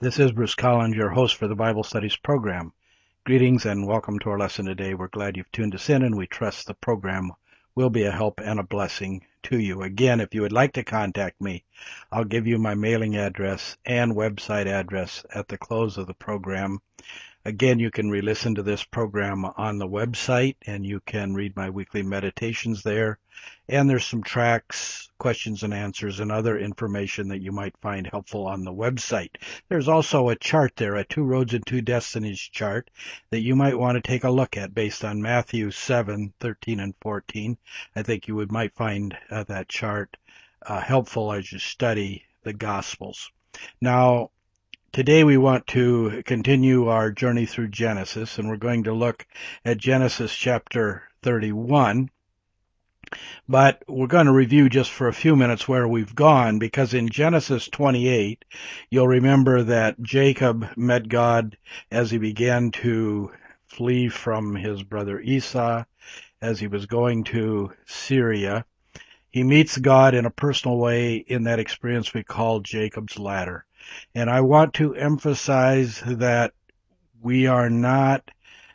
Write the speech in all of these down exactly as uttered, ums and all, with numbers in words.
This is Bruce Collins, your host for the Bible Studies program. Greetings and welcome to our lesson today. We're glad you've tuned us in, and we trust the program will be a help and a blessing to you. Again, if you would like to contact me, I'll give you my mailing address and website address at the close of the program. Again, you can re-listen to this program on the website, and you can read my weekly meditations there. And there's some tracks, questions and answers, and other information that you might find helpful on the website. There's also a chart there, a Two Roads and Two Destinies chart, that you might want to take a look at based on Matthew seven, thirteen, and fourteen. I think you would might find uh, that chart uh, helpful as you study the Gospels. Now, today we want to continue our journey through Genesis, and we're going to look at Genesis chapter thirty-one. But we're going to review just for a few minutes where we've gone, because in Genesis twenty-eight, you'll remember that Jacob met God as he began to flee from his brother Esau, as he was going to Syria. He meets God in a personal way in that experience we call Jacob's Ladder. And I want to emphasize that we are not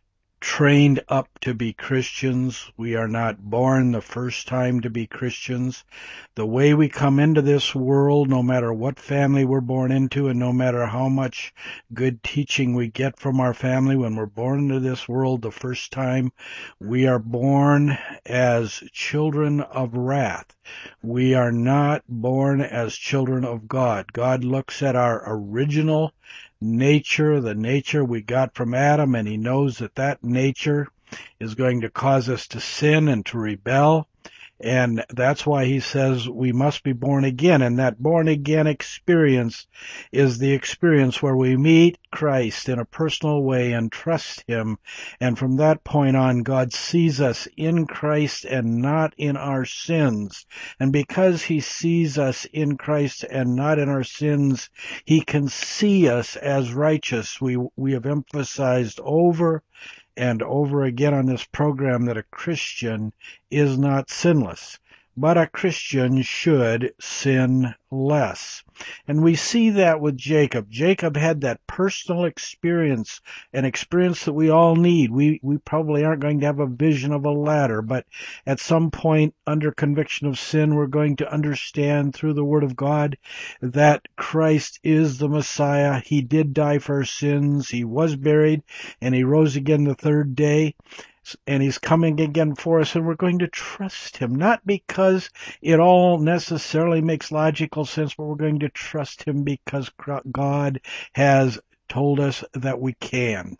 trained up to be Christians. We are not born the first time to be Christians. The way we come into this world, no matter what family we're born into, and no matter how much good teaching we get from our family when we're born into this world the first time, we are born as children of wrath. We are not born as children of God. God looks at our original nature, the nature we got from Adam, and he knows that that nature is going to cause us to sin and to rebel. And that's why he says we must be born again. And that born again experience is the experience where we meet Christ in a personal way and trust him. And from that point on, God sees us in Christ and not in our sins. And because he sees us in Christ and not in our sins, he can see us as righteous. We, we have emphasized over and over again on this program that a Christian is not sinless, but a Christian should sin less. And we see that with Jacob. Jacob had that personal experience, an experience that we all need. We, we probably aren't going to have a vision of a ladder, but at some point under conviction of sin, we're going to understand through the Word of God that Christ is the Messiah. He did die for our sins. He was buried, and he rose again the third day. And he's coming again for us, and we're going to trust him, not because it all necessarily makes logical sense, but we're going to trust him because God has told us that we can.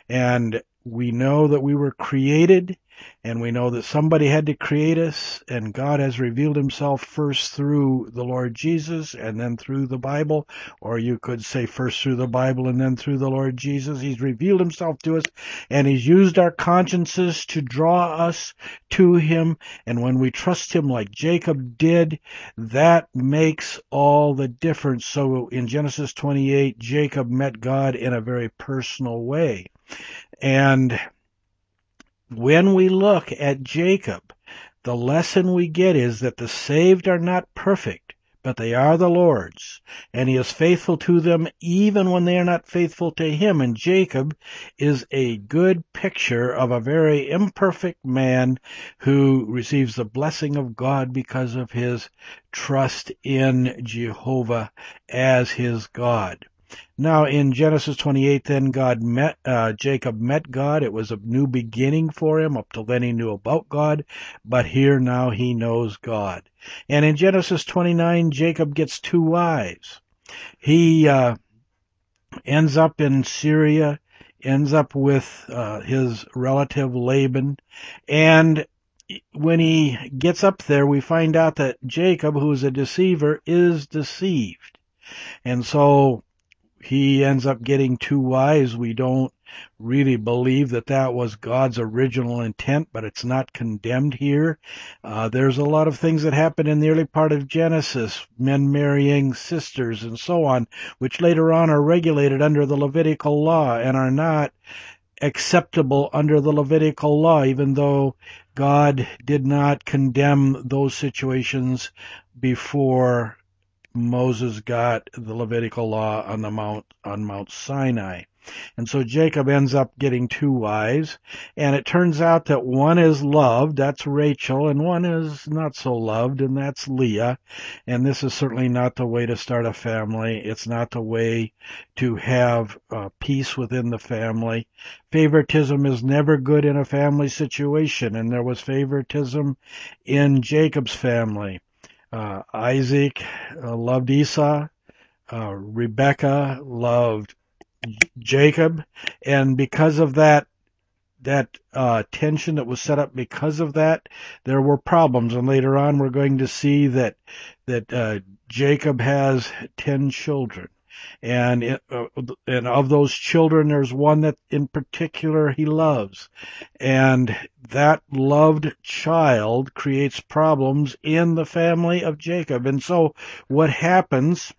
And we know that we were created, and we know that somebody had to create us, and God has revealed himself first through the Lord Jesus and then through the Bible, or you could say first through the Bible and then through the Lord Jesus. He's revealed himself to us, and he's used our consciences to draw us to him, and when we trust him like Jacob did, that makes all the difference. So in Genesis twenty-eight, Jacob met God in a very personal way. And when we look at Jacob, the lesson we get is that the saved are not perfect, but they are the Lord's, and he is faithful to them even when they are not faithful to him. And Jacob is a good picture of a very imperfect man who receives the blessing of God because of his trust in Jehovah as his God. Now in Genesis twenty-eight, then God met, uh, Jacob met God. It was a new beginning for him. Up till then he knew about God, but here now he knows God. And in Genesis twenty-nine, Jacob gets two wives. He, uh, ends up in Syria, ends up with, uh, his relative Laban, and when he gets up there, we find out that Jacob, who is a deceiver, is deceived. And so he ends up getting two wives. We don't really believe that that was God's original intent, but it's not condemned here. Uh, there's a lot of things that happen in the early part of Genesis, men marrying sisters and so on, which later on are regulated under the Levitical law and are not acceptable under the Levitical law, even though God did not condemn those situations before Moses got the Levitical law on the Mount on Mount Sinai. And so Jacob ends up getting two wives, and it turns out that one is loved, that's Rachel, and one is not so loved, and that's Leah. And this is certainly not the way to start a family. It's not the way to have uh, peace within the family. Favoritism is never good in a family situation, and there was favoritism in Jacob's family. Uh, Isaac uh, loved Esau. Uh, Rebekah loved Jacob, and because of that, that uh, tension that was set up because of that, there were problems. And later on, we're going to see that that uh, Jacob has ten children, and it, uh, and of those children, there's one that in particular he loves, and that loved child creates problems in the family of Jacob. And so, what happens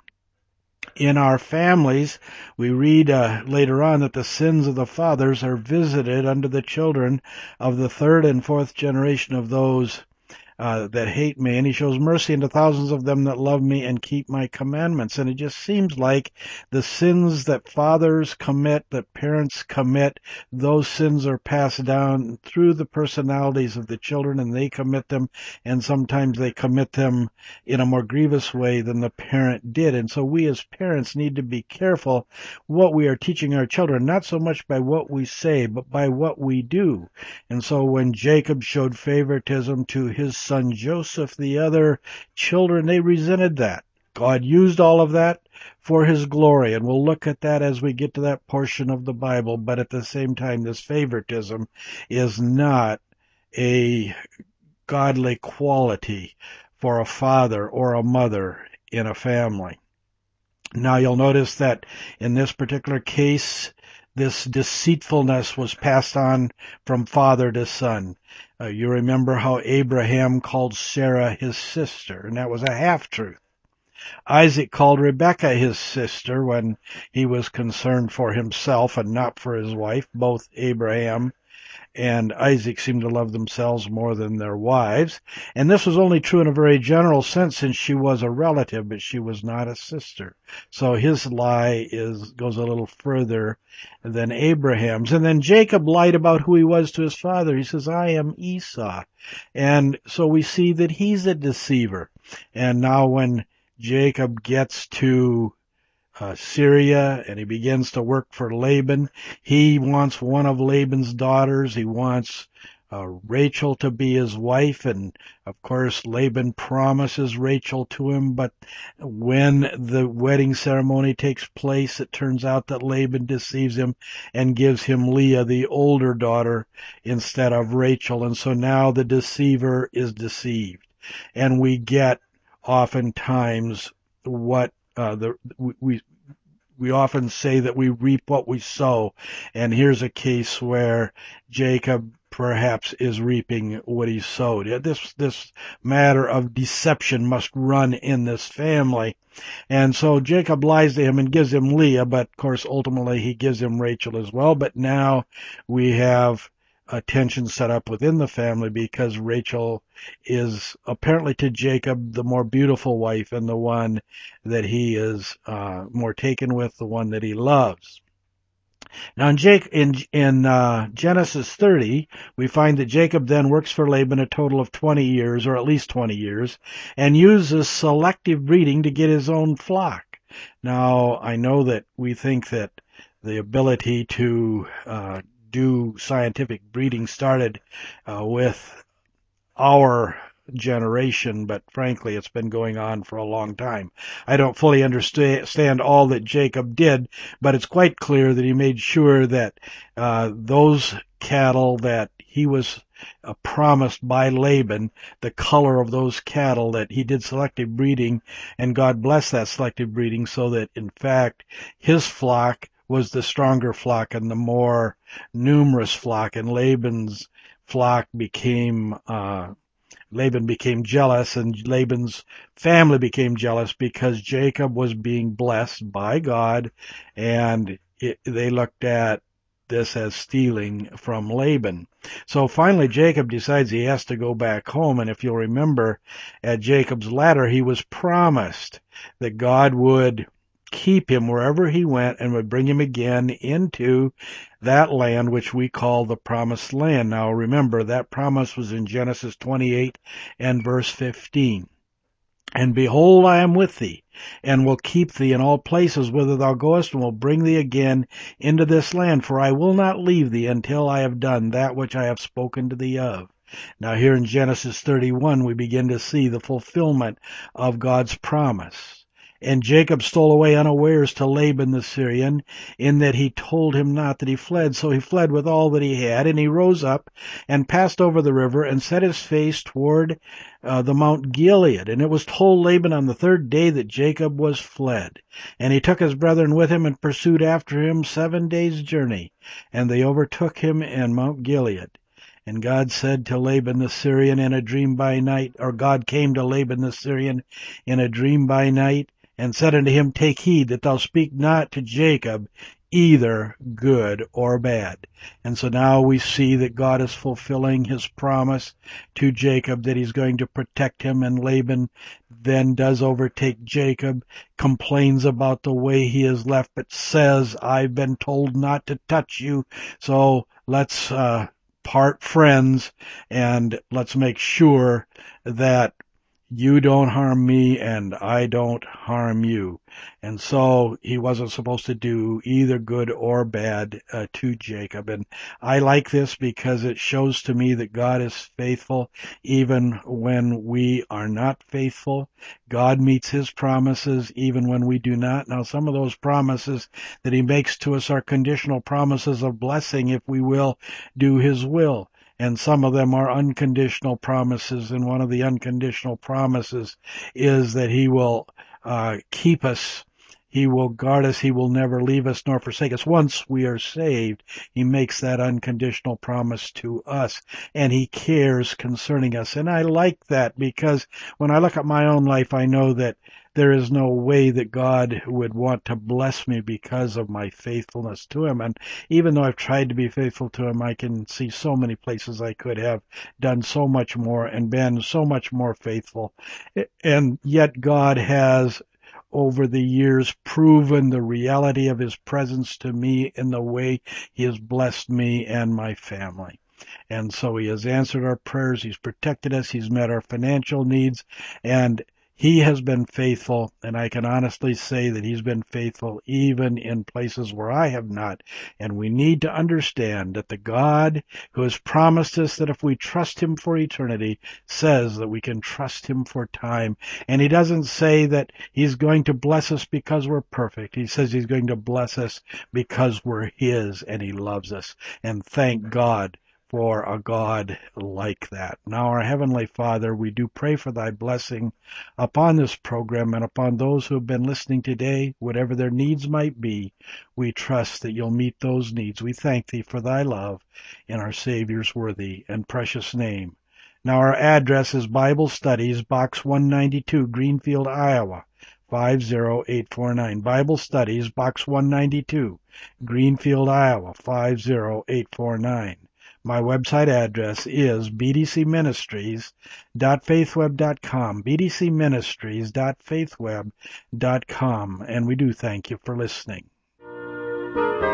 in our families, we read uh, later on that the sins of the fathers are visited unto the children of the third and fourth generation of those uh, that hate me, and he shows mercy unto thousands of them that love me and keep my commandments. And it just seems like the sins that fathers commit, that parents commit, those sins are passed down through the personalities of the children, and they commit them, and sometimes they commit them in a more grievous way than the parent did. And so we as parents need to be careful what we are teaching our children, not so much by what we say, but by what we do. And so when Jacob showed favoritism to his son Joseph, the other children, they resented that. God used all of that for his glory, and we'll look at that as we get to that portion of the Bible. But at the same time, this favoritism is not a godly quality for a father or a mother in a family. Now you'll notice that in this particular case, this deceitfulness was passed on from father to son. Uh, you remember how Abraham called Sarah his sister, and that was a half-truth. Isaac called Rebekah his sister when he was concerned for himself and not for his wife. Both Abraham and Isaac seemed to love themselves more than their wives. And this was only true in a very general sense, since she was a relative, but she was not a sister. So his lie is goes a little further than Abraham's. And then Jacob lied about who he was to his father. He says, I am Esau. And so we see that he's a deceiver. And now when Jacob gets to Uh, Syria, and he begins to work for Laban. He wants one of Laban's daughters. He wants uh, Rachel to be his wife, and of course Laban promises Rachel to him, but when the wedding ceremony takes place, it turns out that Laban deceives him and gives him Leah, the older daughter, instead of Rachel. And so now the deceiver is deceived, and we get oftentimes what Uh, the, we, we often say that we reap what we sow, and here's a case where Jacob perhaps is reaping what he sowed. This, this matter of deception must run in this family. And so Jacob lies to him and gives him Leah, but of course ultimately he gives him Rachel as well. But now we have a tension set up within the family because Rachel is apparently to Jacob the more beautiful wife and the one that he is uh, more taken with, the one that he loves. Now in, Jake, in, in uh, Genesis thirty, we find that Jacob then works for Laban a total of twenty years, or at least twenty years, and uses selective breeding to get his own flock. Now I know that we think that the ability to uh, do scientific breeding started uh, with our generation, but frankly it's been going on for a long time. I don't fully understand all that Jacob did, but it's quite clear that he made sure that uh, those cattle that he was uh, promised by Laban, the color of those cattle, that he did selective breeding, and God blessed that selective breeding so that in fact his flock was the stronger flock and the more numerous flock, and Laban's flock became, uh, Laban became jealous, and Laban's family became jealous because Jacob was being blessed by God, and it, they looked at this as stealing from Laban. So finally Jacob decides he has to go back home, and if you'll remember, at Jacob's ladder he was promised that God would keep him wherever he went and would bring him again into that land which we call the promised land. Now remember, that promise was in Genesis twenty-eight and verse fifteen. And behold, I am with thee, and will keep thee in all places whither thou goest, and will bring thee again into this land, for I will not leave thee until I have done that which I have spoken to thee of. Now here in Genesis thirty-one, we begin to see the fulfillment of God's promise. And Jacob stole away unawares to Laban the Syrian, in that he told him not that he fled. So he fled with all that he had, and he rose up and passed over the river and set his face toward uh, the Mount Gilead. And it was told Laban on the third day that Jacob was fled. And he took his brethren with him and pursued after him seven days' journey. And they overtook him in Mount Gilead. And God said to Laban the Syrian in a dream by night, or God came to Laban the Syrian in a dream by night, and said unto him, Take heed that thou speak not to Jacob either good or bad. And so now we see that God is fulfilling his promise to Jacob that he's going to protect him, and Laban then does overtake Jacob, complains about the way he is left, but says, I've been told not to touch you, so let's uh, part friends, and let's make sure that you don't harm me and I don't harm you. And so he wasn't supposed to do either good or bad uh, to Jacob. And I like this because it shows to me that God is faithful even when we are not faithful. God meets his promises even when we do not. Now, some of those promises that he makes to us are conditional promises of blessing if we will do his will. And some of them are unconditional promises, and one of the unconditional promises is that he will uh, keep us, he will guard us, he will never leave us nor forsake us. Once we are saved, he makes that unconditional promise to us, and he cares concerning us. And I like that because when I look at my own life, I know that there is no way that God would want to bless me because of my faithfulness to him. And even though I've tried to be faithful to him, I can see so many places I could have done so much more and been so much more faithful. And yet God has, over the years, proven the reality of his presence to me in the way he has blessed me and my family. And so he has answered our prayers, he's protected us, he's met our financial needs, and he has been faithful, and I can honestly say that he's been faithful even in places where I have not. And we need to understand that the God who has promised us that if we trust him for eternity says that we can trust him for time. And he doesn't say that he's going to bless us because we're perfect. He says he's going to bless us because we're his and he loves us. And thank God for a God like that. Now, our Heavenly Father, we do pray for thy blessing upon this program and upon those who have been listening today, whatever their needs might be. We trust that you'll meet those needs. We thank thee for thy love in our Savior's worthy and precious name. Now, our address is Bible Studies, Box one ninety-two, Greenfield, Iowa, five zero eight four nine. Bible Studies, Box one ninety-two, Greenfield, Iowa, five zero eight four nine. My website address is b d c ministries dot faithweb dot com, b d c ministries dot faithweb dot com, and we do thank you for listening.